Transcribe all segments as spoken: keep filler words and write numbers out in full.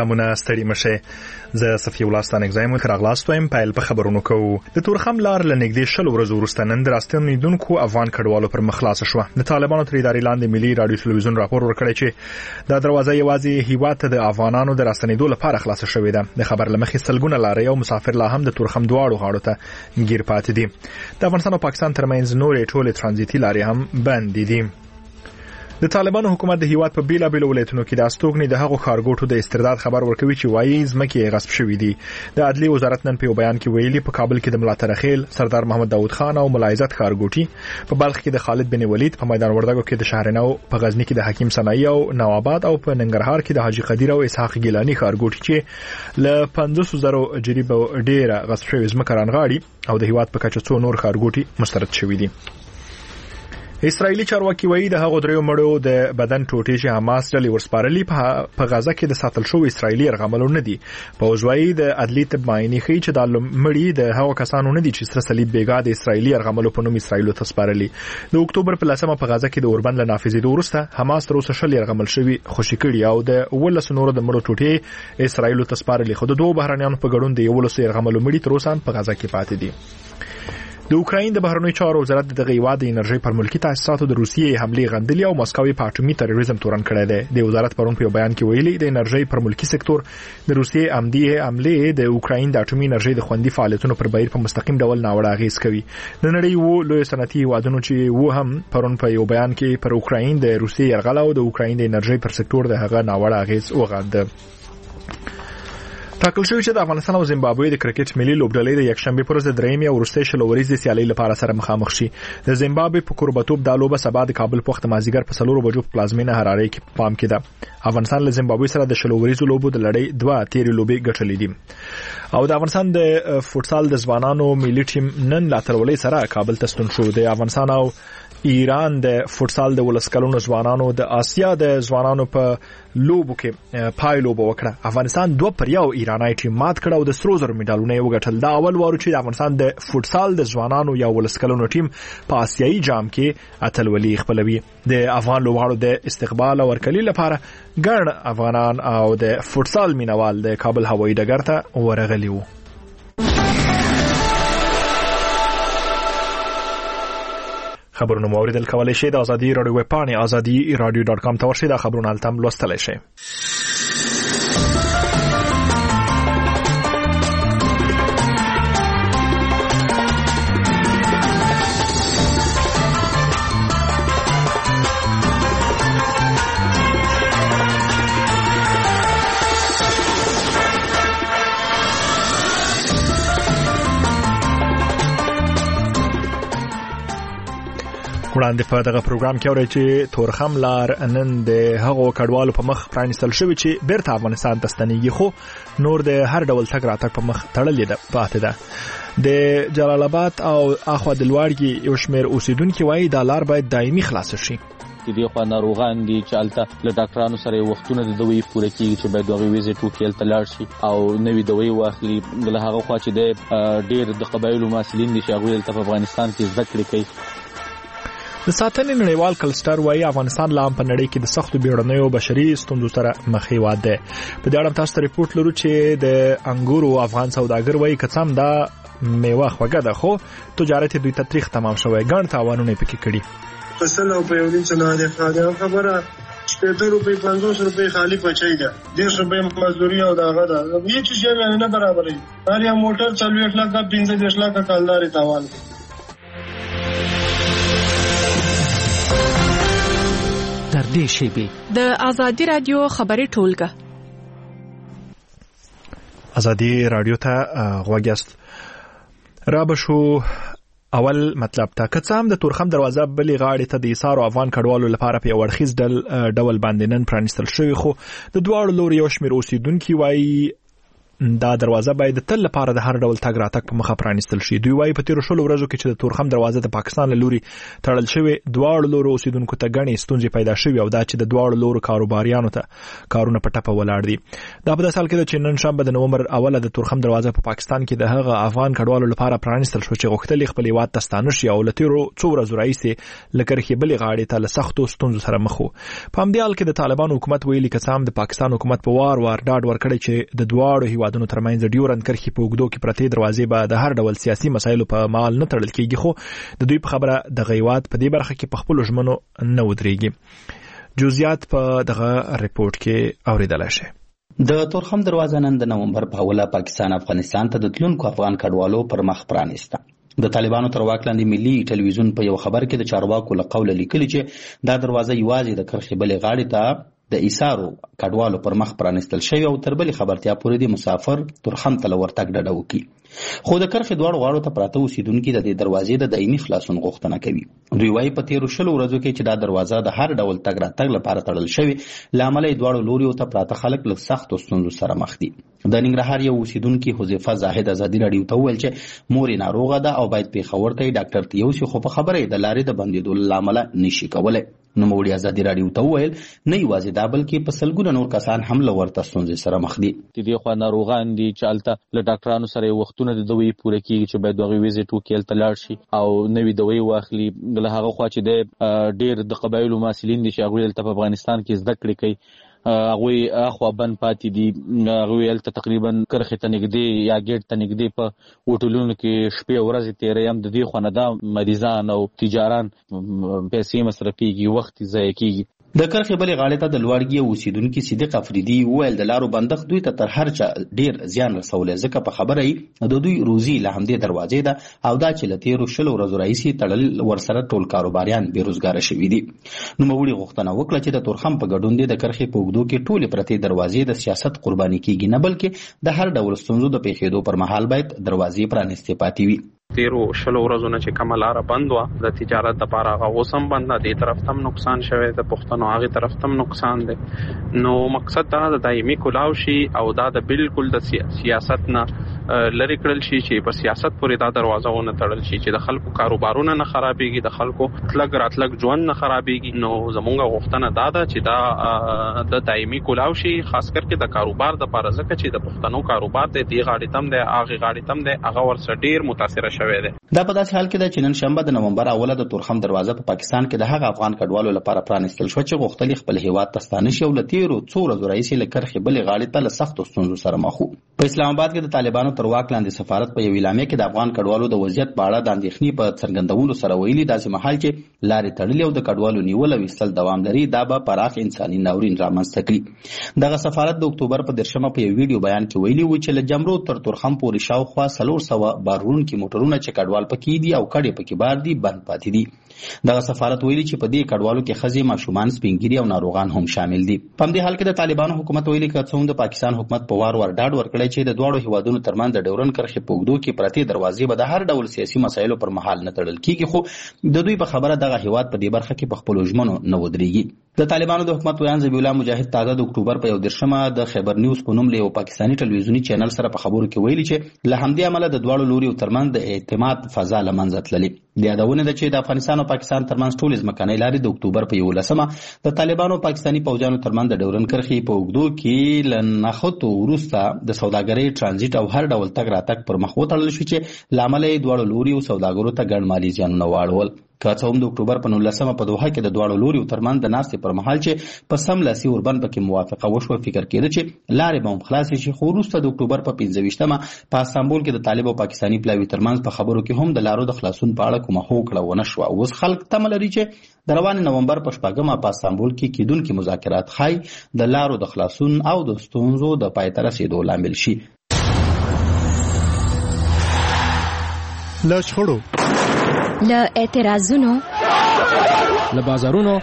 سلامونه ستړي مشه. زه صفي الله ستانک زایم خراغلاست وایم په خبرونو کوو. د تورخم لار لنګدې شل ورځې وروسته نن د راستنیدونکو افغان کډوالو پر مخلاص شو. د طالبانو تر ادارې لاندې ملي رادیو تلویزیون راپور ورکړی چې دا دروازه یوازې هیواد ته د افغانانو د راستنیدو لپاره خلاص شوې ده. د خبر لمخې سلګونه لارې او مسافر لا هم د تورخم دواړو غاړو ته گیر پاتې دي. د افغانستان او پاکستان ترمنځ نورې ټولې ترانزیتي لارې هم بند دي. د طالبانو حکومت د هیواد په بیلا بیل ولایتونو کې د استوګنې د هغو خارګوټو د استرداد خبر ورکوي چې وایي ځمکې غصب شوې دي. د عدلي وزارت نن په بیان کې ویلي په کابل کې د ملا ترخیل، سردار محمد داود خان او ملا عزت خارګوټي، په بلخ کې د خالد بن ولید، په میدان وردګو کې د شهرنو، په غزنی کې د حکیم صنایع او نواباد او په ننګرهار کې د حاجی قدیر او اسحاق ګیلانی خارګوټي چې ل پنځوس زره جریب ډیره غصب شوې ځمکه رانغاړي او د هیواد په کچه څو نور خارګوټي مسترد شوې دي. اسرایلی چارواکي وایي د هغو دریو مړو د بدن ټوټې چې حماس ډلې ورسپارلي په غزه کې د ساتل شوو اسرایلی یرغملو نه دي. پوځ وایي د عدلي طب معاینې ښیي چې د مړي د هغو کسانو نه دي چې سره صلیب بیګا د اسرایلی یرغملو په نوم اسرایلو ته سپارلي. د اکتوبر په لسمه په غزه کې د اوربند له نافذېدو وروسته حماس تر اوسه شل یرغمل شوي خوشي کړي او د اوولس نورو د مړو ټوټې اسرایلو ته سپارلي، خو د دوه بهرنیانو په ګډون د یولس یرغملو مړي تر اوسه په غزه کې پاتې دي. د اوکراین د بهرنیو چارو وزارت د دغه هیواد د انرژي پر ملکي تاسیساتو د روسیې حملې غندلې او مسکو په اټومي تروریزم تورن کړی دی. د وزارت پرون په بیان کې ویلي د انرژي پر ملکي سکتور د روسیې عمدي حملې د اوکراین د اټومي انرژي د خوندي فعالیتونو پر بهیر په مستقیم ډول ناوړه اغیز کوي. د نړۍ وو لوی صنعتي هیوادونو چې وو هم پرون په یو بیان کې پر اوکراین د روسیې یرغل او د اوکراین د انرژي پر سکتور د هغه ناوړه اغیز وغنده. ټاکل شوی چې د افغانستان او زیمبابوې د کرکټ ملي لوبډلې د یکشنبه پر ورځ د درېمې او وروستۍ شل ورځې سیالۍ لپاره سره مخامخ شي. د زیمبابوې په کوربتوب د لوبه سبا د کابل په وخت مازیګر په څلورو بجو په پلازمینه حرارې کې پام کې ده. افغانستان له زیمبابوې سره د شل ورځې لوبو د لړۍ دوه تیرې لوبې ګټلې دي. او د افغانستان د فوتسال د ځوانانو ملي ټیم نن لا ترولې سره کابل ته ستون شو. د افغانستان او ایران د فوتسال د ولسکلونو ځوانانو د آسیا د ځوانانو په لوبو کې پای لوب وکړه. افغانستان دوه پر یو ایرانای ټیم مات کړ او د سرو زرو میډالونه یې وګټل. دا اول وارو چې د افغانستان د فوتسال د ځوانانو یا ولسکلونو ټیم په آسیایي جام کې اتلولي خپلوي. د افغان لوبغاړو د استقبال او ورکلي لپاره ګڼ افغانان او د فوتسال مینوال د کابل هوایي ډګر ته ورغلي وو. خبرونه مو اوریدل کولای شئ د ازادي رادیو ویب پاڼې ازادي رادیو ډاټ کام ته ورشئ. دا خبرونه التم لوستلای شئ. وړاندې په دغه پروګرام کې اورئ چې تورخم لار نن د هغو کډوالو په مخ پرانیستل شوی چې بیرته افغانستان ته ستنیږي، خو نور د هر ډول تګ راتګ په مخ تړلې ده پاتې ده. د جلال آباد او اخوا د لوړګي یو شمېر اوسیدونکي وایي دا لار باید دایمي خلاص شي. دې خو ناروغان دي چې الته له ډاکټرانو سره وختونه د دوی پوره کیږي چې باید دوی ویزټ وکړي ته لاړ شي او نوې دوی واخلي. له هغه خوا چې د ډېر د قبایلو مسلین دي چې هغه په افغانستان کې زده کړې کوي. د ساتنې نړیوال کلستر وایي افغانستان لا هم په نړۍ کې د سختو بیړنیو بشري ستونزو سره مخ هیواد دی. په دې اړه تاسو ته ریپورت لرو چې د انګورو افغان سوداګر وایي که څه هم دا میوه خوږه ده خو تجارت دوی ته تریخ تمام شوی، ګڼ تاوانونه پکې کړي. فصل او په یو دین څه نه ده خبره شپږ روپۍ پنځوس روپۍ خالی پچای ده، دېرش روپۍ مزدوري او داغه ده. هیڅ شی نه برابرې. هر یو موټر څلوېښت لکه پنځه دېرش لکه کالداري تاوان. در دې شیبې د ازادي رادیو خبري ټولګه ازادي رادیو ته غوږیاست. را بشو اول مطلب ته که څه هم د تورخم دروازه بلې غاړې ته د ایثارو افغان کډوالو لپاره په یو اړخیز ډول باندې نن پرانیستل شوی، خو د دواړو لوري یو شمېر اوسیدونکي وایي دا دروازه باید د تل لپاره د هر ډول تګ راتګ په مخه پرانیستل شي. دوی وايي په تیر شلو ورځو کې چې د تورخم دروازه د پاکستان له لوري تړل شوې، دواړو لورو اوسیدونکو ته غني ستونزې پیدا شوې او دا چې د دواړو لورو کاروباریانو ته کارونه په ټپه ولاړ دي. دا په داسې حال کې چې نن شنبه د نومبر اوله د تورخم دروازه په پاکستان کې د هغه افغان کډوالو لپاره پرانیستل شو چې غوښتل خپل هیواد ته ستانه شي او لتیرو څو ورځې راځي لکه خې بلې غاړې ته له سختو ستونزو سره مخ وو. په همدې حال کې د طالبانو حکومت ویلي کسان د پاکستان حکومت په وار وار ډاډ ورکړي چې د دواړو هیوادونو ترمنځ ډیورند کرښې په اوږدو کې پرتې دروازې به د هر ډول سیاسي مسایلو په مال نه تړل کېږي، خو د دوی په خبره د غیوات په دې برخه کې په خپل ژمنو نه ودرېږي. جزئیات په دغه ریپورت کې اوریدل شي. د تورخم دروازه نن د نومبر په اوله پاکستان افغانستان ته د تلونکو افغان کډوالو پر مخ پرانیسته. د طالبانو تر واک لاندې ملي ټلویزیون په یو خبر کې د چارواکو له قوله لیکلي چې دا دروازه یوازې د کرښې بلې غاړې ته د ایثارو کډوالو پر مخ پرانیستل شوی او تر بلې خبرتیا پورې د مسافر تورخم ته ورتګ ډډه وکړي. خو د کرښې دواړو غاړو ته پراته اوسیدونکي د دې دروازې د دایمي خلاصون غوښتنه کوي. دوی وايي په تیرو شلو ورځو کې چې دا دروازه د هر ډول تګ راتګ لپاره تړل شوی، له امله یې دواړو لوریو ته پراته خلک له سختو ستونزو سره مخ دي. د ننګرهار یو اوسیدونکي حذیفه زاهد ازادي راډیو ته وویل چې مور یې ناروغه ده او باید پېښور ته ډاکټر ته یوسي، خو په خبره یې د لارې د بندېدو له امله نشي کولی. نوموړي ازادي راډیو ته وویل نه یوازې دا بلکې په سلګونه نور کسان هم له ورته ستونزې سره مخ دي. د دې خوا ناروغان دي چې هلته له ډاکټرانو سره وختونه د دوی پوره کېږي چې باید هغوی ویزټ وکړي، هلته لاړ شي او نوي دوی واخلي. له هغه خوا چې د ډېر د قبایلو محصلین دي چې هغوی هلته په افغانستان کې زده کړې کوي، هغوی اخوا بند پاتې دي، هغوی هلته تقریبا کرښې ته نږدې یا ګیټ ته نږدې په هوټلونو کې شپې ورځې تېروي. هم د دې خوا نه دا مریضان او تجاران پیسې مصرفېږي، وخت ضایع کېږي. د کرښې بلې غاړې ته د لوړګي اوسیدونکي صدیق افریدي وویل د لارو بندښت دوی ته تر هر چا ډیر زیان رسولی، ځکه په خبره یې د دوی روزي له همدې دروازې ده او دا چې له تېرو شلو ورځو راهیسې تړل ورسره ټول کاروباریان بېروزګاره شوي دي. نوموړي غوښتنه وکړه چې د تورخم په ګډون دې د کرښې په اوږدو کې ټولې پرتې دروازې د سیاست قرباني کېږي، نه بلکې د هر ډول ستونزو د پیښېدو پر مهال باید دروازې پرانیستې پاتې وي. تیرو شلو ورځو نه چې کومه لاره بند وه د تجارت دپاره هغه اوس هم بند ده، دې طرف ته هم نقصان شوی د پښتنو، هغې طرف ته هم نقصان دی. نو مقصد دا د دایمي کلاو شي او دا د بالکل د سیاست نه لرې کړل شي چې په سیاست پورې دا دروازه ونه تړل شي چې د خلکو کاروبارونه نه خرابېږي، د خلکو تلګ راتلګ ژوند نه خرابېږي. نو زمونږ غوښتنه دا ده چې دا د دایمي کلاو شي، خاص کر کې د کاروبار دپاره، ځکه چې د پښتنو کاروبار دی دې غاړې تم دی هغې غاړې تم دی، هغه ورسره ډېر متاثره شوی دی. دا په داسې حال کې ده چې نن شنبه د نومبر اوله د تورخم دروازه په پاکستان کې د هغه افغان کډوالو لپاره پرانیستل شو چې غوښتل خپل هیواد ته ستانه شي او له تېرو څو ورځو راهیسې له کرښې بلې غاړې ته له سختو ستونزو سره مخ وو. په اسلام آباد کې د طالبانو تر واک لاندې سفارت په یو اعلامیه کې د افغان کډوالو د وضعیت په اړه د اندېښنې په څرګندولو سره ویلي داسې مهال چې لارې تړلې او د کډوالو نیول او ایستل دوام لري، دا به پراخ انساني ناورین رامنځته کړي. دغه سفارت د اکتوبر په دېرشمه په یو ویډیو بیان کې ویلي و چې له جمرو تر تورخم پورې شاوخوا څلور سوه بارونکي موټرونه چې کډوال پکې دي او کډې پکې بار دي بند پاتې دي. دغه سفارت ویلي چې په دې کډوالو کې ښځې، ماشومان، سپینګیري او ناروغان هم شامل دي. په همدې حال کې د طالبانو حکومت ویلي که څه هم د پاکستان حکومت په وار وار ډاډ ورکړی چې د دواړو هیوادونو ترمنځ د ډیورند کرښې په اوږدو کې پرتې دروازې به د هر ډول سیاسي مسایلو پر مهال نه تړل کېږي، خو د دوی په خبره دغه هیواد په دې برخه کې په خپلو ژمنو نه ودرېږي. د طالبانو د حکومت ویان ذبیح الله مجاهد تازه د اکتوبر په یو دېرشمه د خیبر نیوز په نوم له یو پاکستاني ټلویزیوني چینل سره په خبرو کې ویلي چې له همدې امله د دواړو لوریو ترمنځ د اعتماد فضا له منځه تللې. د یادونه ده چې د افغانستان او پاکستان ترمنځ ټولې ځمکنۍ لارې د اکتوبر په یولسمه د طالبانو او پاکستاني پوځیانو ترمنځ د ډیورند کرښې په اوږدو کې له نښتو وروسته د سوداګرۍ ټرانزیټ او هر ډول تګ راتګ پر مخ وتړل شو چې له امله یې دواړو لوریو سوداګرو ته ګڼ مالي زیانونه واړول. که څه هم د اکتوبر په نولسمه په دوحه کې د دواړو لوریو ترمنځ د ناستې پر مهال چې په سم لاسي اوربند پکې موافقه وشوه، فکر کېده چې لارې به هم خلاصې شي، خو وروسته د اکتوبر په پنځه ویشتمه په استانبول کې د طالب او پاکستاني پلاوي ترمنځ په خبرو کې هم د لارو د خلاصون په اړه کومه هوکړه ونه شوه. اوس خلک تمه لري چې د روان نومبر په شپږمه په استانبول کې کېدونکي مذاکرات ښایي د لارو د خلاصون او د ستونزو د پای ته رسېدو لامل شي. له شخړو، له اعتراضونو، له بازارونو،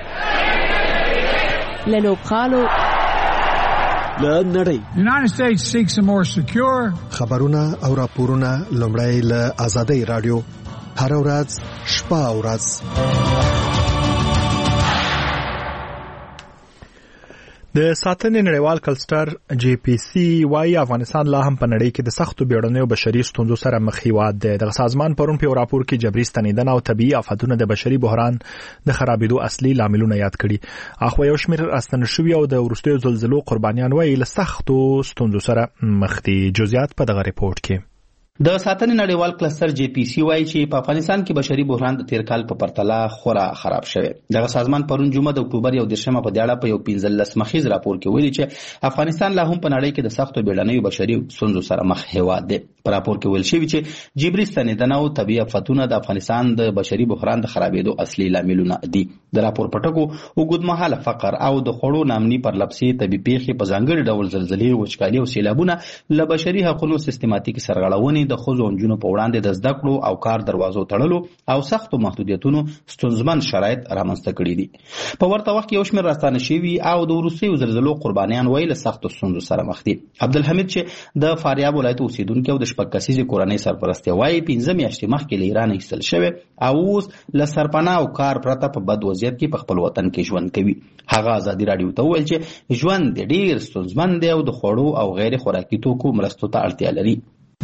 له لوبخالو، له نړۍ. United States seeks a more secure. خبرونه او راپورونه لومړی له آزادۍ رادیو هر ورځ شپه او ورځ. د ساتنې نړیوال کلستر جی پی سی وايي افغانستان لا هم په نړۍ کې د سختو بیړنیو بشري ستونزو سره مخ هیواد دی. د سازمان پرون په راپور کې جبري ستنیدنه او طبيعي آفتونه د بشري بحران د خرابېدو اصلي لاملونه یاد کړي. اخو یو شمېر راستنه شوي او د وروستیو زلزلو قربانیان وايي له سختو ستونزو سره مخ دي. جزئیات په دغه ریپورت کې. د ساتنې نړیوال کلستر جی پی سی وايي چې په افغانستان کې بشري بحران د تیر کال په پرتله خورا خراب شوی. دغه سازمان پرون جمعه د اکتوبر یو دیرشمه په دیاړه په یو پنځلس مخیز راپور کې ویلي چې افغانستان لا هم په نړۍ کې د سختو بیړنیو بشري ستونزو سره مخ هیواد دی. په راپور کې ویل شوی چې جبري ستنیدنه او طبيعي آفتونه د افغانستان د بشري بحران د خرابېدو اصلي لاملونه دي. د راپور پټکو اوږدمهاله فقر او د خوړو نامني پرلپسې طبي پیښې په ځانګړي ډول زلزلې، وچکالي او سیلابونه له بشري حقوقو سیستماتیک سرغړونې د ښځو او نجونو په وړاندې د زده کړو او کار دروازو تړلو او سختو محدودیتونو ستونزمن شرایط رامنځته کړي دي. په ورته وخت کې یو شمېر راستانه شوي او د وروستیو زلزلو قربانیان ویل سختو ستونزو سره مخ دي. عبدالحمید چې د فاریاب ولایت اوسیدونکی او د شپږ کسیزې کورنۍ سرپرستی وایي پنځه میاشتې مخکې له ایران ایستل شوی او اوس له سرپناه او کار پرته په بد وضعیت کې په خپل وطن کې ژوند کوي. هغه ازادي راډیو ته وویل چې ژوند ډېر ستونزمن دی او د خوړو او غیر خوراکي توکو مرستو ته اړتیا لري.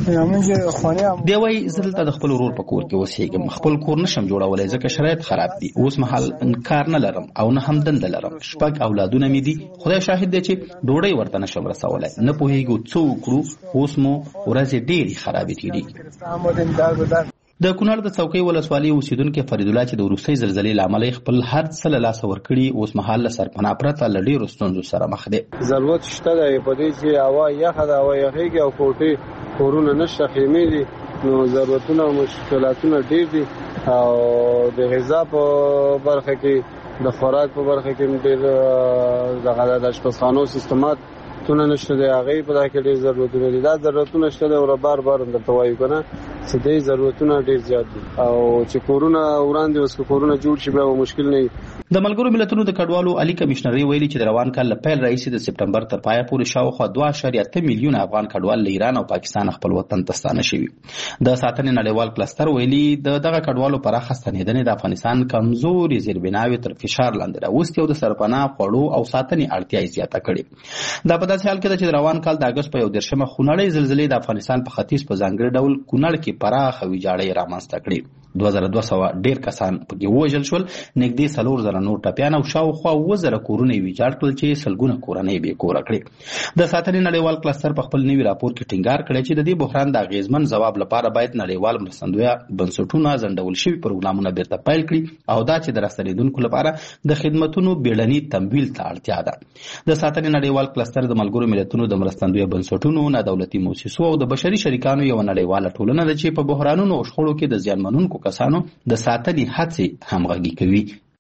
دی وايي زه دلته د خپل ورور په کور کې اوسېږم. خپل کور نشم جوړولی ځکه شرایط خراب دي. اوس مهال کار نه لرم او نه هم دنده لرم. شپږ اولادونه مې دي. خدای شاهد دی چې ډوډۍ ورته نشم رسولی. نه پوهېږو څه وکړو. اوس مو ورځې ډېرې خرابې تېرېږي. د کونړ د څوکۍ ولسوالۍ اوسیدونکي فرید الله چې د وروستۍ زلزلې له امله خپل هر څه له لاسه ورکړي اوس مهال له سرپناه پرته له ډېرو ستونزو سره مخ دی. ضرورت شته دی په دې چې هوا یخه ده، هوا یخېږي او کوټې کورونه نشته، خیمې دي، نو ضرورتونه او مشکلاتونه ډېر دي او د غذا په برخه کې د خوراک په برخه کې ډېر دغه د اشپزخانو سیستمات تونه نشته دی. هغې په دا کې ډېر ضرورتونه دي. دا ضرورتونه شته دی او بار بار درته وایو که نه چې دې ضرورتونه ډېر زیات دي او چې کورونه وړاندې اوس که کورونه جوړ شي بیا به مشکل نه وي. د ملګرو ملتونو د کډوالو عالي کمشنري ویلي چې د روان کال له پیل راهیسې د سپټمبر تر پایه پورې شاوخوا دوه اعشاریه اته میلیونه افغان کډوال له ایران او پاکستان خپل وطن ته ستانه شوي. د ساتنې نړیوال کلستر ویلي د دغه کډوالو پراخه ستنېدنې د افغانستان کمزوري زیربناوې تر فشار لاندې راوستې او د سرپناه، خوړو او ساتنې اړتیا یې زیاته کړې. دا په داسې حال کې ده چې د روان کال د اګست په یو دېرشمه خونړۍ زلزلې د افغانستان په ختیځ په ځانګړي ډول کونړ کې پراخه ویجاړۍ رامنځته کړې. دوه زره دوه سوه ډېر کسان پکې ووژل شول. نږدې څلور زره نور ټپیان او شاوخوا اووه زره کورونه یې ویجاړ کړل چې سلګونه کورنۍ بې کوره کړې. د ساتنې نړیوال کلستر په خپل نوي راپور کې ټینګار کړی چې د دې بحران د اغېزمن ځواب لپاره باید نړیوال مرستندویه بنسټونه ځنډول شوي پروګرامونه بیرته پیل کړي او دا چې د راستنېدونکو لپاره د خدمتونو بیړني تمویل ته اړتیا ده. د ساتنې نړیوال کلستر د ملګرو ملتونو د مرستندویه بنسټونو، نه دولتي موسسو او د بشري شریکانو یوه نړیواله ټولنه ده چې په بحرانونو او شخړو کې د زیانمنونکو کسانو د ساتنې هڅې همغږي کوي.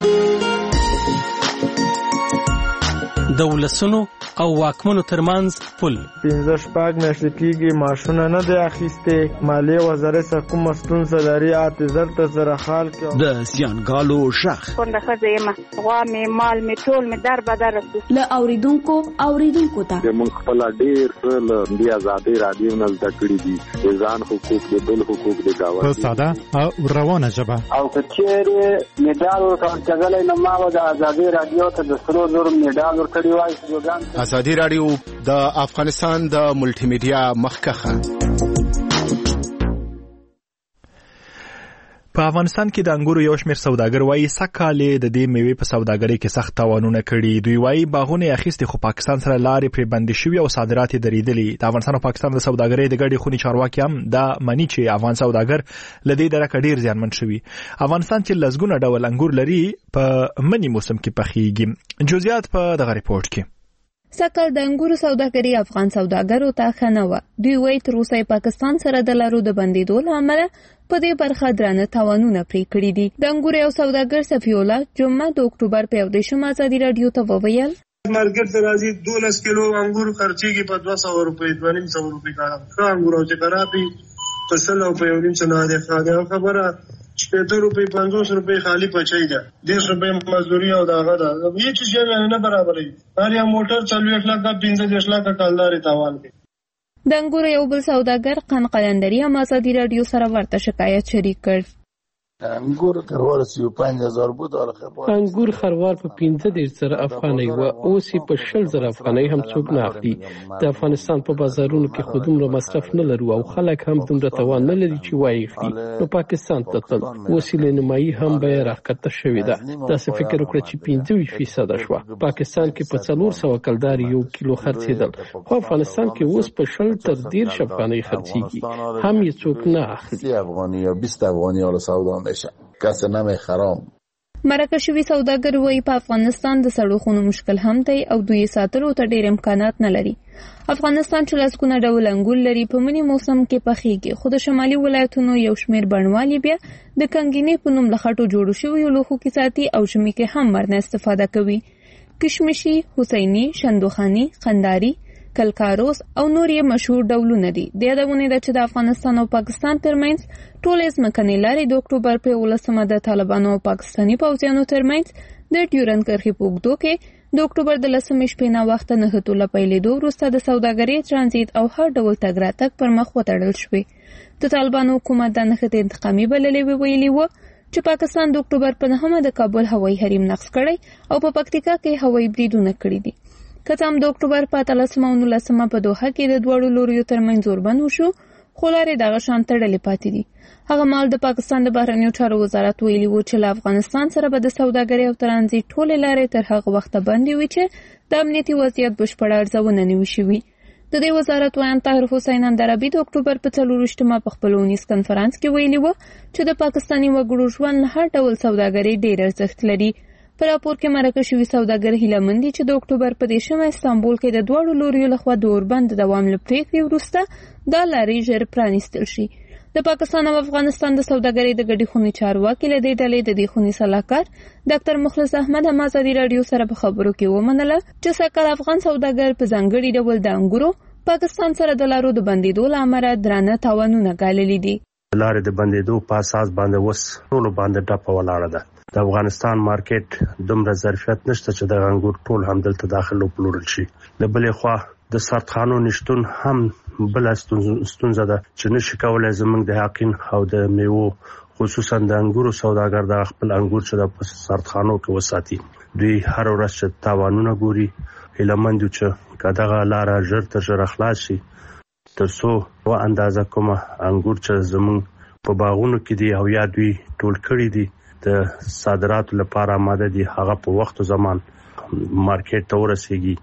د ولسونو او واکمنو ترمنځ پل پنځه شپږ میاشتې کېږي معاشونه نه دی اخیستې. مالیې وزارت سره کومه ستونزه لري اته زر ته زره خال کې د زیانګالو غږ کونډه ښځه یم، غوا مې مال مې ټول مې در بدر رسي. له اوریدونکو اوریدونکو ته موږ خپل ډېر څه له دې ازادۍ راډیو نه زده کړي دي. د ځان حقوق، د بل حقوق، د ګاونډي په ساده او روانه ژبه. او که چېرې مډال ورکول کېدلی نو ما به د ازادۍ راډیو ته د سرو زرو مډال ورکړی وای. ازادي راډیو د افغانستان د ملټي میډیا مخکخه. په افغانستان کې د انګورو یو شمېر سوداګر وایي سږکال د دې میوې په سوداګرۍ کې سخت تاوانونه کړي. دوی وایي باغونه یې اخیستي خو پاکستان سره لارې پرې بندې شوي او صادرات یې درېدلي. د افغانستان او پاکستان د سوداګرۍ د ګډې خونې چارواکي هم دا مني چې افغان سوداګر له دې درکه ډېر زیانمن شوي. افغانستان چې لسګونه ډول انګور لري په مني موسم کې پخېږي. جزئیات په دغه ریپورت کې. سږکال د انګورو سوداګري افغان سوداګرو ته ښه نه وه. دوی وایي تر اوسه پاکستان سره د لارو د بندېدو له امله په دې برخه درانه تاوانونه پرې کړي دي. د انګورو یو سوداګر صفي الله جمعه د اکتوبر په یو دېرشم ازادي راډیو ته وویل مارکیټ ته راځي دولس کیلو انګور خرچېږي په دوه سوه روپۍ دوه نیم سوه روپۍ کاله ښه انګور او چې خراب وي په سل او په یو نیم سوه نه دی خبره شپېته روپۍ پنځوس روپۍ خالي پچی ده. دېرش روپۍ مزدوري او د هغه ده هېڅ شی یې نه برابروي. هر یو موټر څلوېښت لکه پنځه دېرش لکه کلدار یې تاوان کوي. د انګورو یو بل سوداګر قن قلندري هم ازادي راډیو سره ورته شکایت شریک کړ. انګور خروار سی پنځه هزار بود ول خروار انګور خروار په پنځه دېرش زره افغانۍ و اوس په شل زره افغانۍ هم څوک نه اخلي. د افغانستان په بازارونو کې خو دومره مصرف نه لرو او خلک هم دومره توان نه لري چې وایي اخلي. نو پاکستان ته تل اوس له نیمایي هم به راکته شوې ده. داسې فکر وکړه چې پنځه ویشت فیصد شوه. پاکستان کې په څلور سوه کلدار یو کیلو خرڅېدل، خو افغانستان کې اوس په شل تر دېرش افغانۍ خرڅېږي، هم یې څوک نه اخلي. افغانۍ یا بیست افغانۍ ول سودا میشه، کس نمی خرام. مرکه شوي سوداګر وایي په افغانستان د سړکونو مشکل هم دی او دوی ساتلو ته ډېر امکانات نه لري. افغانستان چې لسګونه ډول انګور لري په مني موسم کې پخېږي، خو د شمالي ولایتونو یو شمېر بڼوالي بیا د کنګینې په نوم له خټو جوړو شویو لوښو کې ساتي او ژمي کې هم ورنه استفاده کوي. کشمشي، حسیني، شندوخاني، قنداري، کلکاروس او نور یې مشهور ډولونه دي. د یادونه ده چې د افغانستان او پاکستان ترمنځ ټولې ځمکنۍ لارې د اکتوبر په یولسمه د طالبانو او پاکستاني پوځیانو ترمنځ د ډیورند کرښې په اوږدو کې د اکتوبر د لسمې شپې نه وخته نښتو له پیلېدو وروسته د سوداګرۍ ترانزیت او هر ډول تګ راتګ پر مخ وتړل شوې. د طالبانو حکومت دا نښتې انتقامي بللې وې، ویلي وه چې پاکستان د اکتوبر په نهمه د کابل هوایي حریم نقض کړی او په پکتیکا کې هوایي بریدونه کړي دي. که څه هم د اکتوبر په اتلسمه او نولسمه په دوحه کې د دواړو لوریو ترمنځ اوربند وشو، خو لارې دغه شان تړلې پاتې دي. هغه مهال د پاکستان د بهرنیو چارو وزارت ویلي و چې له افغانستان سره به د سوداګرۍ او ترانزیت ټولې لارې تر هغه وخته بندې وي چې د امنیتي وضعیت بشپړه ارزونه نه وي شوې. د دې وزارت ویان طاهر حسین اندرابي د اکتوبر په څلورویشتمه په خپل اونیز کنفرانس کې ویلي و چې د پاکستاني وګړو ژوند هر ډول سوداګرۍ ډېر ارزښت لري. په راپور کې مرکه شوي سوداګر هیله مند دي چې د اکتوبر په دېرشمه استانبول کې د دواړو لوریو لخوا د اوربند د دوام له پرېکړې وروسته دا لارې ژر پرانیستل شي. د پاکستان او افغانستان د سوداګرۍ د ګډې خونې چارواکي له دې ډلې د دې خونې سلاکار ډاکټر مخلص احمد هم ازادي راډیو سره په خبرو کې ومنله چې سږکال افغان سوداګر په ځانګړي ډول د انګورو پاکستان سره د لارو د بندېدو له امله درانه تاوانونه ګاللي دي. لارې د بندېدو په اساس باندې اوس ټولو باندې ټپه ولاړه ده. د افغانستان مارکیټ دومره ظرفیت نشته چې د انګور ټول هم دلته داخل وپلورل شي. د بلې خوا د سرطانو نشتون هم بل ستونزه ده چې نشي کولای زموږ د حقین او د میوو خصوصا د انګورو سوداګر د خپل انګور چې د سرطانو کې وساتي. دوی هر ورځ چې تاوانونه ګوري، هیلمند چې کداغه لار ژر تر ژره خلاص شي ترڅو و اندازه کومه انګور چې زموږ په باغونو کې دي او یا دوی ټول کړي دي د صادراتو لپاره آماده دي، هغه په وخت او زمان مارکیټ ته ورسیږي.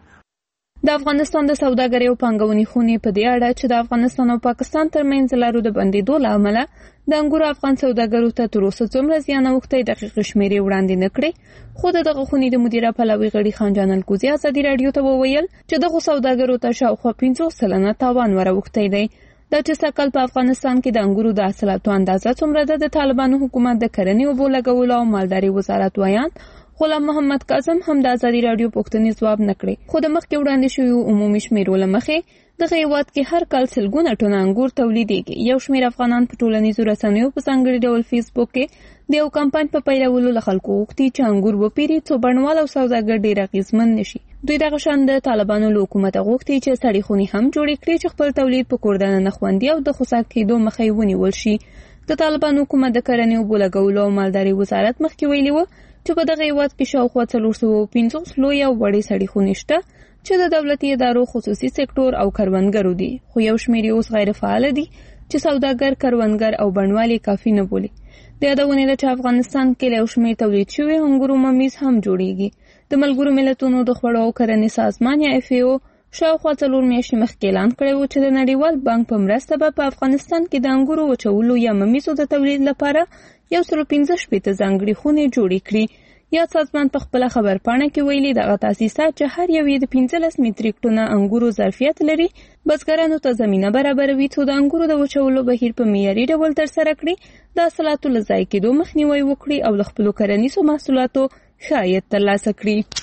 د افغانستان د سوداګرۍ او پانګونې خونې په دې اړه چې د افغانستان او پاکستان ترمنځ لارو د بندېدو له امله د انګورو افغان سوداګرو ته تر اوسه څومره زیان اوښتی دقیقې شمېرې وړاندې نه کړې، خو د دغه خونې د مدیره پلاوي غړي خان جان الکوزي ازادي راډیو ته وویل چې دغو سوداګرو ته شاوخوا پنځوس سلنه تاوان وراوښتی دی. دا چې سږکال په افغانستان کې د انګورو د حاصلاتو اندازه څومره ده، د طالبانو حکومت د کرنې اوبو لګولو او مالدارۍ وزارت ویان غلام محمد کاظم هم د ازادي راډیو پوښتنې ځواب نه کړې، خو د مخکې وړاندې شویو عمومي شمېرو له مخې دغه هېواد کې هر کال سلګونه ټنه انګور تولیدېږي. یو شمېر افغانان په ټولنیزو رسنیو په ځانګړي ډول فیسبوک کې د یو کمپاین په پیلولو له خلکو غوښتي چې انګور وپېري څو بڼوال او سوداګر ډېر اغېزمن نشي. دوی دغه شان د طالبانو له حکومته غوښتي چې سړې خونې هم جوړې کړي چې خپل تولید په کور دننه خوندي او د خوسا کېدو مخه یې ونیول شي. د طالبانو حکومت د کرنې اوبو لګولو او مالدارۍ وزارت مخکې ویلي وه چې په دغه هېواد کې شاوخوا څلور سوه پنځوس لویې او وړې سړې خونې شته چې د دولتي ادارو، خصوصي سکتور او کروندګرو دي، خو یو شمېر یې اوس غیر فعاله دي چې سوداګر، کروندګر او بڼوال یې کافي نه بولي. د یادونې ده چې افغانستان کې له یو شمېر تولید شوي انګورو ممیز هم جوړیږي. د ملګرو ملتونو د خوړو او کرنې سازمان یا اف ای او شاوخوا څلور میاشتې مخکې اعلان کړی و چې د نړیوال بانک په مرسته به په افغانستان کې د انګورو وچولو یا ممیزو د تولید لپاره یو سل پنځه شپېته ځانګړي خونې جوړې کړي. یا سازمان په خپله خبرپاڼه کې ویلي دغه تاسیسات چې هر یو یې د پنځلس متریک ټنه انګورو ظرفیت لري، بزګرانو ته زمینه برابروي څو د انګورو د وچولو بهیر په معیاري ډول ترسره کړي، د حاصلاتو له ضایع کېدو مخنیوی وکړي او له خپلو کرنیزو محصولاتو ښه عاید ترلاسه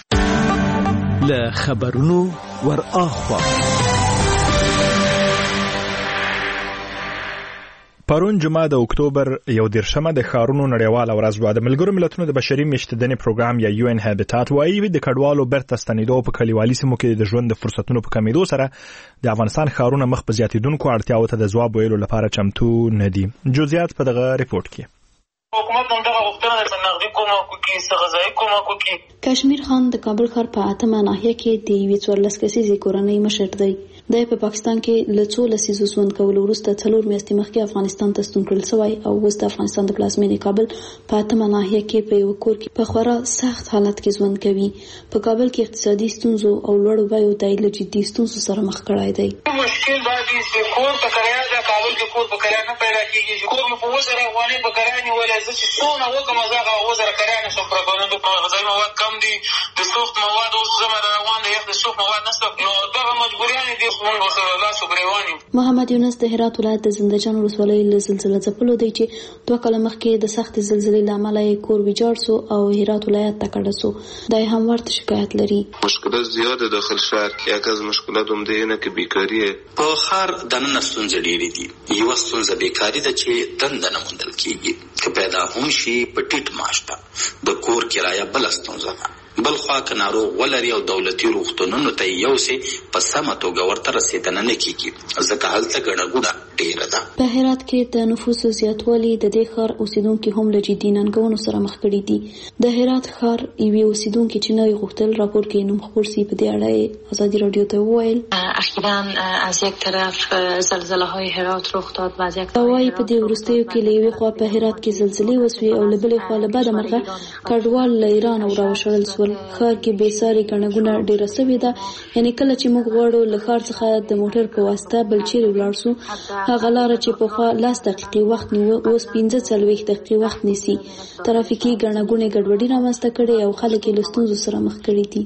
کړي. له خبرونو ور اخوا پرون جمعه د اکتوبر یو دیرشمه د ښارونو نړیواله ورځ وه. د ملګرو ملتونو د بشري میشتېدنې پروګرام یا یو ان هابیټات وایي د کډوالو بیرته ستنېدو په کلیوالي سیمو کې د ژوند د فرصتونو په کمیدو سره د افغانستان ښارونه مخ په زیاتېدونکو اړتیاوو ته د ځواب ویلو لپاره چمتو نه دي. جزئیات په دغه ریپورټ کې. حکومت هم دغه غوښتنه ده چې نقدي کومک وکړي، څه غذایي کومک وکړي. کشمیر خان د کابل ښار په اتمه ناحیه کې د یوې څوارلس کسیزې کورنۍ مشر دی. دی په پاکستان کې له څو لسیزو ژوند کولو وروسته څلور میاشتې مخکې افغانستان ته ستون کړل شوی او اوس د افغانستان د پلازمېنې کابل په اتمه ناحیه کې په یو کور کې په خورا سخت حالت کې ژوند کوي. په کابل کې اقتصادي ستونزو او لوړو بیو د له جدي ستونزو سره مخ کړای دی. مشکل دا دی چې کور په کرایه د کابل کې کور په کرایه نه پیدا کېږي. کور مې په وزره افغانۍ په کرایه نیولې، زه چې څونه وکړم هغه وزره کرایه نه شم پوره کولی. د غذایي مواد کم دي، د سوخت مواد اوس زما روان دی، د سوخت مواد نشته، نو دغه مجبوریانې دي موږ ورسره لاس و ګرېوان یو. محمد یونس د هرات ولایت د زندهجان ولسوالۍ له زلزله ځپلو دی چې دوه کاله مخکې د سختې زلزلې له امله یې کور ویجاړ سو او هرات ولایت ته کډه سو. دا هم ورته شکایت لري. مشکلات زیاده داخل شهر کې، یکی از مشکلات هم دی نه کې بیکاری په ښار دننه ستونزې ډېرې دي. یوه ستونزه بیکاري ده چې دنده نه موندل کېږي، که پیدا هم شي په ټیټ معاش ته. د کور کرایه بله ستونزه ده. بل خوا که ناروغ ولري او دولتي روغتونونو ته یوسي په سمه توګه ورته رسېدنه نه کېږي، ځکه هلته ګڼه ګوڼه ډېره ده. په هرات کې د نفوسو زیاتوالی د دې ښار اوسیدونکي هم له جدي ننګونو سره مخ کړي دي. د هرات ښار یوې اوسیدونکي چې نوی غوښتل راپور کې نوم خپور سي په دې اړه یې ازادي راډیو ته وویل اخیراً از یک طرف زلزله های هرات رخ داد و از یک طرف وايي په دې وروستیو کې له یوې خوا په هرات کې زلزلې وسوې او له بلې خوا له بده مرغه کډوال له ایران او راوشړل سول. ښار کې بې ساري ګڼه ګوڼه ډېره سوې ده. یعنې کله چې موږ غواړو له ښار څخه د موټر په واسطه بل چیرې ولاړ سو، هغه لاره چې پخوا لس دقیقې وخت نیوه اوس پنځه څلوېښت دقیقې وخت نیسي. ترافیکي ګڼه ګوڼې ګډوډي رامنځته کړې او خلک یې له ستونزو سره مخ کړي دي.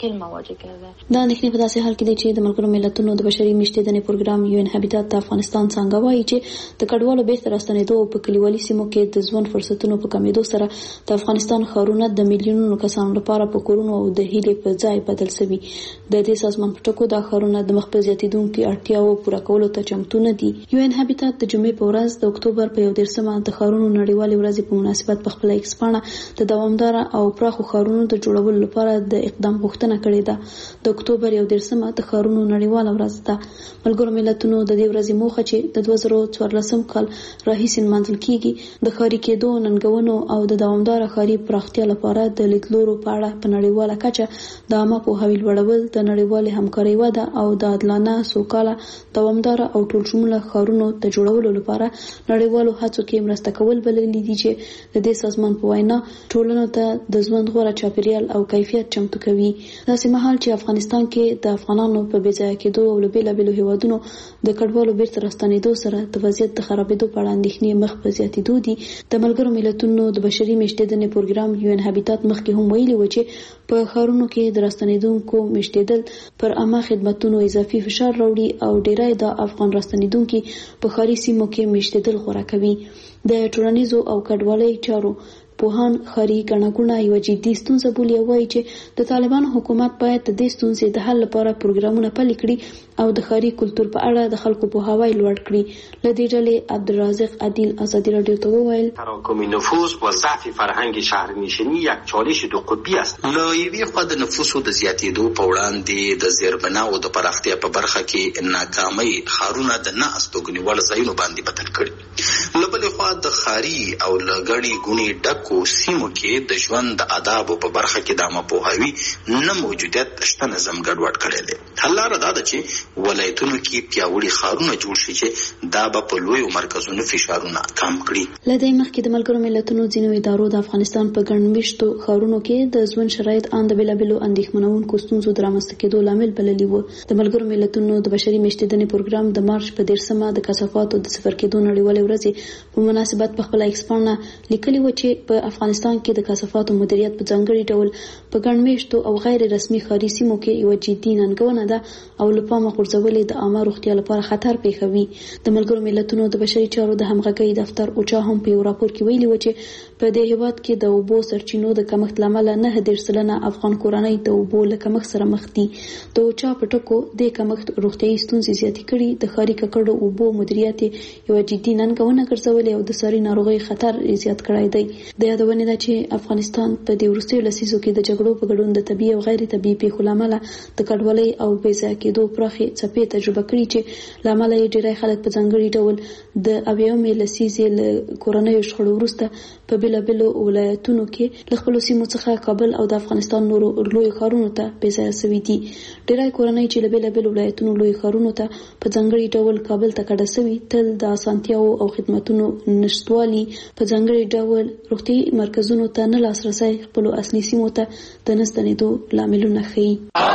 دا اندېښنې په داسې حال کې دي چې د ملګرو ملتونو د بشري میشتېدنې پروګرام یو ان هابیټات د افغانستان څنګه وایي چې د کډوالو بیرته راستنېدو او په کلیوالي سیمو کې د ژوند فرصتونو په کمېدو سره د افغانستان ښارونه د میلیونونو کسانو لپاره په کورونو او د هیلې په ځای بدل شوي. د دې سازمان په ټکو دا ښارونه د مخ په زیاتېدونکو اړتیاوو پوره کولو ته چمتو نه دي. یو ان هابیټات د جمعې په ورځ د اکتوبر په یو دېرشمه د ښارونو نړیوالې ورځې په مناسبت په خپله ایکس پاڼه د دوامداره او پراخو ښارونو د جوړولو لپاره د اقدام غوښتنه کړې ده. د اکتوبر یو دېرشمه د ښارونو نړیواله ورځ ده. ملګرو ملتونو د دې ورځې موخه چې د دوه زره څوارلسم کال راهیسې نمانځل کېږي د ښاري کېدو، ننګونو او د دوامداره ښاري پراختیا لپاره د لیدلورو په اړه په نړیواله کچه د عامه پوهاوي لوړول، د نړیوالې همکارۍ وده او د عادلانه، سوکاله، دوامداره او ټولشموله ښارونو د جوړولو لپاره نړیوالو هڅو کې مرسته کول بللي دي چې د دې سازمان په وینا ټولنو ته د ژوند غوره چاپیریال او کیفیت چمتو کوي. داسې مهال چې افغانستان کې د افغانانو په بې ځایه کېدو او له بېلابېلو هېوادونو د کډوالو بیرته راستنېدو سره د وضعیت د خرابېدو په اړه اندېښنې مخ په زیاتېدو دي. د ملګرو ملتونو د بشري میشتېدنې پروګرام یو ان هابیټات مخکې هم ویلي و چې په ښارونو کې د راستنېدونکو میشتېدل پر عامه خدمتونو اضافي فشار راوړي او ډېری د افغان راستنېدونکي په ښاري سیمو کې میشتېدل غوره کوي. د ټولنیزو او کډوالۍ چارو پوهان ښاري ګڼه ګوڼه یوه جدي ستونزه بولي او وایي چې د طالبانو حکومت باید د دې ستونزې د حل لپاره پروګرامونه پلي کړي او د ښاري کلتور په اړه د خلکو پوهاوی لوړ کړي. له دې ډلې عبدالرازق عدیل ازادي راډیو ته وویل تراکم نفوس و ضعف فرهنگ شهرنشینی یک چالش دو قطبی است. له یوې خوا د نفوسو د زیاتېدو په وړاندې د زیربناو د پراختیا په برخه کې ناکامۍ ښارونه د نه استوګنې وړ ځایونو باندې بدل کړي. له بلې خوا د ښاري او له ګڼې ګوڼې ډکو سیمو کې د ژوند د آدابو په برخه کې د عامه پوهاوي نه موجودیت شته نظم ګډوډ کړی دی. حل لاره دا ده چې ولایتونو کې پیاوړي ښارونه جوړ شي چې دا به په لویو مرکزونو فشارونه کم کړي. له دې مخکې د ملګرو ملتونو ځینو ادارو د افغانستان په ګڼ مېشتو ښارونو کې د ژوند شرایط ان د بېلابېلو اندېښمنوونکو ستونزو د رامنځته کېدو لامل بللي وو. د ملګرو ملتونو د بشري میشتېدنې پروګرام د مارچ په دېرشمه د کثافاتو د صفر کېدو نړیوالې ورځې په مناسبت په خپله ایکس پاڼه لیکلي و چې په افغانستان کې د کثافاتو مدیریت په ځانګړي ډول په ګڼ مېشتو او غیر رسمي ښاري سیمو کې یوه جدي ننګونه ده او له پامه غورځول د عامه روغتیا لپاره خطر پېښوي. د ملګرو ملتونو د بشري چارو د همغږۍ دفتر اوچا هم په یو راپور کې ویلي و چې په دې هېواد کې د اوبو سرچینو د کمښت له امله نهه دېرش سلنه افغان کورنۍ د اوبو له کمښت سره مخ دي. د اوچا په ټکو دې کمښت روغتیایي ستونزې زیاتې کړي، د ښاري ککړو اوبو مدیریت یوه جدي ننګونه ګرځولې او د ساري ناروغۍ خطر زیات کړی دی. د یادونه ده چې افغانستان په دې وروستیو لسیزو کې د جګړو په ګډون د طبي او غیر طبي پیښو لامل د کډوالۍ او بې ځای کېدو پراخې څپې تجربه کړې چې لامل یې ډېری خلک په ځانګړي ډول د اویاومې لسیزې له کورنیو شخړو وروسته په بېلابېلو ولایتونو کې له خپلو سیمو څخه کابل او د افغانستان نورو لویو ښارونو ته بې ځایه سوي دي. ډېری کورنۍ چې له بېلابېلو ولایتونو لویو ښارونو ته په ځانګړي ډول کابل ته کډه سوي تل د اسانتیاوو او خدمتونو نشتوالي په ځانګړي ډول روغتیايي مرکزونو ته نه لاسرسی خپلو اصلي سیمو ته د نه ستنېدو لاملونه ښیي.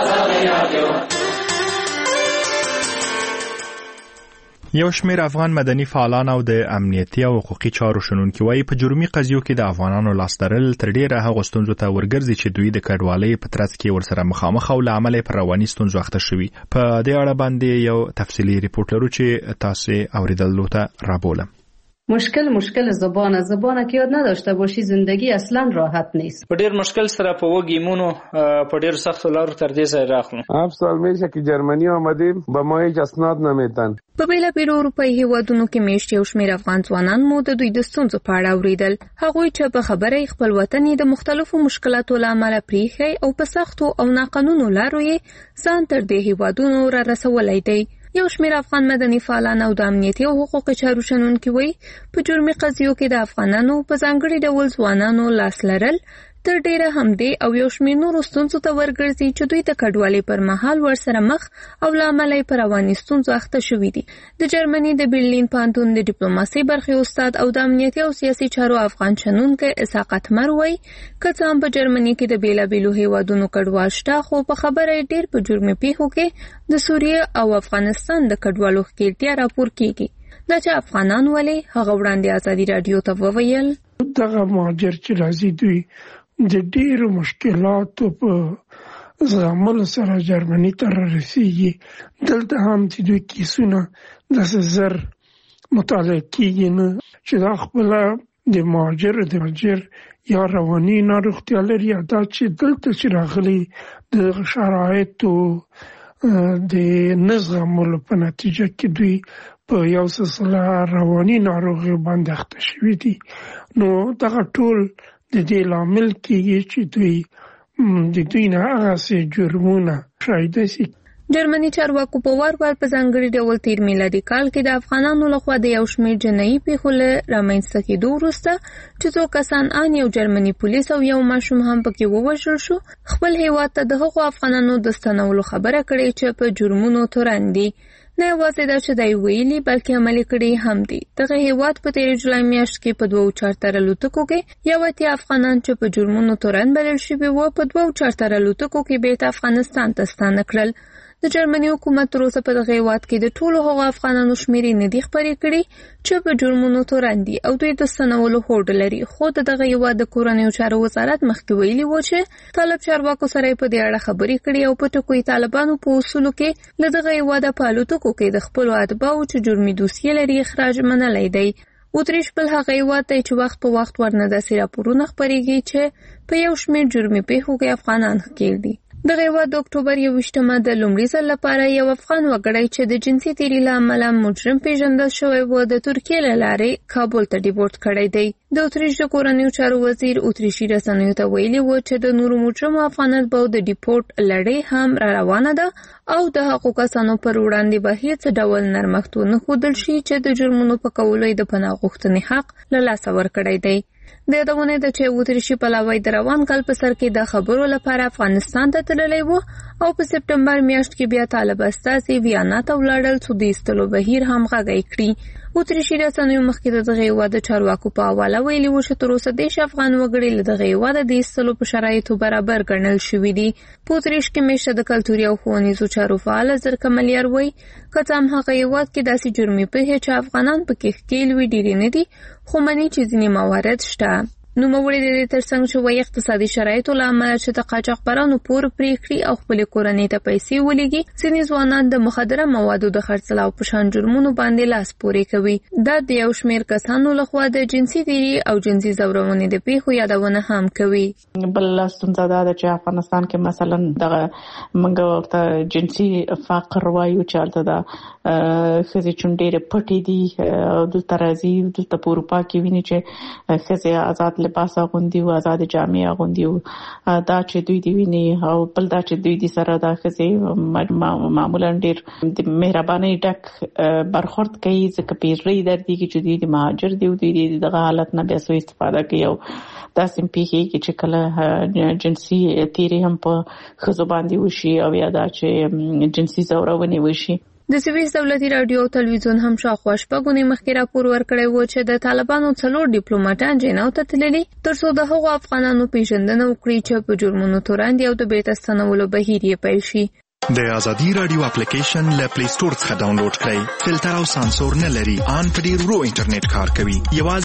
یو شمېر افغان مدني فعالان او د امنیتي او حقوقي چارو شنونکي وایي په جرمي قضیو کې د افغانانو لاس درل تر ډېره هغو ستونزو ته ورګرځي چې دوی د کډوالۍ په ترڅ کې ورسره مخامخ او له امله پر رواني ستونزو اخته شوي. په دې اړه باندې یو تفصیلي ریپورت لرو چې تاسو اوریدلو ته رابولم. مشکل مشکل زبانه زبانه که یاد نداشته باشی زندگی اصلا راحت نیست. په ډیر مشکل سره په وګیمونو په ډیر سخت لارو تر دې ځای راغلو. هفت سال میشه که جرمنی آمدیم با ما هیچ اسناد نمیدن. په بیلابیلو اروپایي هیوادونو کې میشت یو شمېر افغان ځوانان مو د دوی د ستونزو په اړه اوریدل. هغوی چې په خبره خپل وطن د مختلفو مشکلاتو له امله پریښی او په سختو او ناقانونو لارو یې ځان تر دې هیوادونو را رسولی دی. یو شمېر افغان مدني فعالان او د امنیتي او حقوقي چارو شنونکي وایي په جرمي قضیو کې د افغانانو په ځانګړي ډول ځوانانو لاس لرل تر ډېره همدې او یو شمېر نورو ستونزو ته ورګرځي چې دوی د کډوالۍ پر مهال ورسره مخ او له امله یې په رواني ستونزو اخته شوي دي. د جرمني د برلین پوهنتون د ډیپلوماسۍ برخې استاد او د امنیتي او سیاسي چارو افغان شنونکی اسحاق اتمر وایي که څه هم په جرمني کې د بیلابیلو هیوادونو کډوال شته خو په خبره یې ډېر په جرمي پیښو کې د سوریې او افغانستان د کډوالو ښکېلتیا راپور کیږي. دا چې افغانان ولې هغه وړاندې ازادي راډیو ته وویل دغه مهاجر چې راځي دوی د ډېرو مشکلاتو په زغملو سره جرمني ته رسیږي. دلته هم چې دوی کیسونه داسې زر مطالعه کیږي نه چې دا خپله د مهاجر د مهاجر یا رواني ناروغتیا لري یا دا چې دلته چې راغلي د شرایطو د نه زغملو په نتیجه کې دوی په یو سلسله رواني ناروغیو باندې اخته شوي دي. نو دغه ټول د دې لامل کېږي چې دوی د دوی نه هغسې جرمونه شایده شي. جرمني چارواکو په وار وار په ځانګړي ډول تیر میلادي کال کې د افغانانو لخوا د یو شمېر جنایي پیښو له رامنځته کېدو وروسته چې څو کسان ان یو جرمني پولیس او یو ماشوم هم پکې ووژل شو خپل هیواد ته د هغو افغانانو د ستنولو خبره کړې چې په جرمونو تورن دي. نه یوازې دا چې دی ویلي بلکې عملي کړي هم دي. دغه هیواد په تېرې جولای میاشت کې په دوو چارتر الوتکو کې یو اتیا افغانان چې په جرمونو تورن بلل شوي وو په دوو چارتر الوتکو کې بیرته افغانستان ته ستانه کړل. د جرمني حکومت تر اوسه په دغه هیواد کې د ټولو هغو افغانانو شمېرې نه دي خپرې کړي چې په جرمونو تورن دي او دوی د ستنولو هوډ لري. خو د دغه هیواد د کورنیو چارو وزارت مخکې ویلي و چې طالب چارواکو سره یې په دې اړه خبرې کړي او په ټکو یې طالبانو په اصولو کې له دغه هیواده په الوتکو کې د خپلو اتباعو چې جرمي دوسیې لري اخراج منلی دی. اتریش بل هغه هیواد دی چې وخت په وخت ورنه داسې راپورونه خپرېږي چې په یو شمېر جرمي پیښو کې افغانان ښکېل دي. دغه هیواد د اکتوبر یوویشتمه د لومړي ځل لپاره یو افغان وګړی چې د جنسي تیري له امله مجرم پیژندل شوی و د ترکیې له لارې کابل ته ډیپورټ کړی دی. د اتریش د کورنیو چارو وزیر اتریشي رسنیو ته ویلي و چې د نورو مجرمو افغان اتباعو د ډیپورټ لړۍ هم را روانه ده او د هغو کسانو پر وړاندې به هیڅ ډول نرمښت ونه ښودل شي چې د جرمونو په کولو یې د پناه غوښتنې حق له لاسه ورکړی دی. د یادونې ده چې اتریشي پلاوی د روان کال په سر کې د خبرو لپاره افغانستان ته تللی و او په سپټمبر میاشت کې بیا طالب استازي ویانا ته ولاړل څو د ایستلو بهیر هم غږی کړي. اتریشي رسنیو مخکې د دغه هیواد د چارواکو په حواله ویلي و چې تر اوسه دېرش افغان وګړي له دغه هیواده د ایستلو په شرایطو برابر ګڼل شوي دي. په اتریش کې میشته د کلتوري او ښوونیزو چارو فعاله زرکه ملیار وایي که څه هم هغه هیواد کې داسې جرمي پیښې چې افغانان پکې ښکېل وي ډېرې نه دي خو مني چې ځینې موارد شته. نوموړي د دې ترڅنګ چې وایي اقتصادي شرایطو له امله چې د قاچاقبرانو پور پرې کړي او خپلې کورنۍ ته پیسې ولېږي ځینې ځوانان د مخدره موادو د خرڅلاو په شان جرمونو باندې لاس پورې کوي. دا د یو شمېر کسانو لخوا د جنسي تیري او جنسي ځورونې د پیښو یادونه هم کوي. بل ستونزه دا ده چې افغانستان کې مثلا دغه موږ ورته جنسي فقر وایو چې هلته د ښځې چونډې پټې دي او دلته راځي دلته په اروپا کې ویني چې ښځې آزاد لباس اغوندي او آزاد جامع اغوندي دا چې دوی دی ویني او بل دا چې دوی دي سره دا خزي معمولا ډیر د مهرباني ډک برخورد کوي ځکه پیری در دي چې دوی د مهاجر دی او دوی د حالت نه بیا سوء استفاده کوي او دا سم پیږي چې کله جنسي تیری هم په خزو باندې وشي او یا دا چې جنسي زورونه وشي. د سویس دولتي رادیو او تلویزیون هم شاوخوا شپږونې مخکې راپور ورکړی و چې د طالبانو څلور ډیپلوماټان جناو ته تللي ترڅو د هغو افغانانو پیژندنه وکړي چې په جرمونو تورن دي او د بیرته ستنولو بهیر یې پیل شي. د ازادي رادیو اپلیکیشن له پلی سٹور څخه ډاونلوډ کړئ. فلټر او سانسور نه لري. ان په ډیر ورو انټرنیټ کار کوي. یوازې